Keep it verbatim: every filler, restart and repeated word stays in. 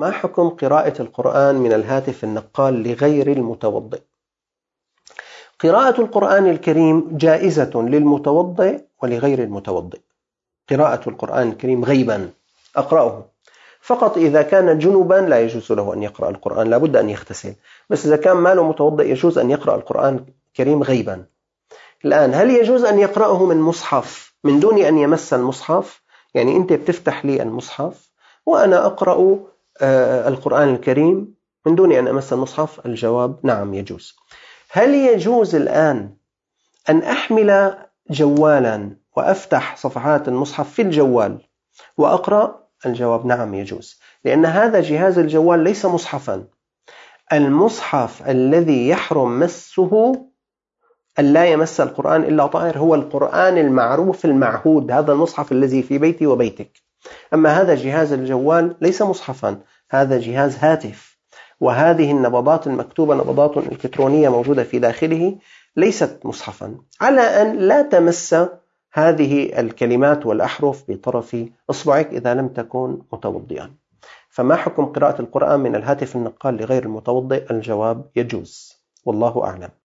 ما حكم قراءة القرآن من الهاتف النقال لغير المتوضئ؟ قراءة القرآن الكريم جائزة للمتوضئ ولغير المتوضئ. قراءة القرآن الكريم غيبا أقرأه، فقط إذا كان جنبا لا يجوز له أن يقرأ القرآن، لابد أن يغتسل. بس إذا كان ماله متوضئ يجوز أن يقرأ القرآن الكريم غيبا. الآن هل يجوز أن يقرأه من مصحف من دون أن يمس المصحف؟ يعني أنت بتفتح لي المصحف وأنا أقرأ القرآن الكريم من دون أن أمس المصحف. الجواب نعم يجوز. هل يجوز الآن أن أحمل جوالا وأفتح صفحات المصحف في الجوال وأقرأ؟ الجواب نعم يجوز، لأن هذا جهاز الجوال ليس مصحفا. المصحف الذي يحرم مسه أن لا يمس القرآن إلا طاهر هو القرآن المعروف المعهود، هذا المصحف الذي في بيتي وبيتك. أما هذا جهاز الجوال ليس مصحفا، هذا جهاز هاتف، وهذه النبضات المكتوبة نبضات إلكترونية موجودة في داخله ليست مصحفا، على أن لا تمس هذه الكلمات والأحرف بطرف إصبعك إذا لم تكن متوضئا. فما حكم قراءة القرآن من الهاتف النقال لغير المتوضئ؟ الجواب يجوز، والله أعلم.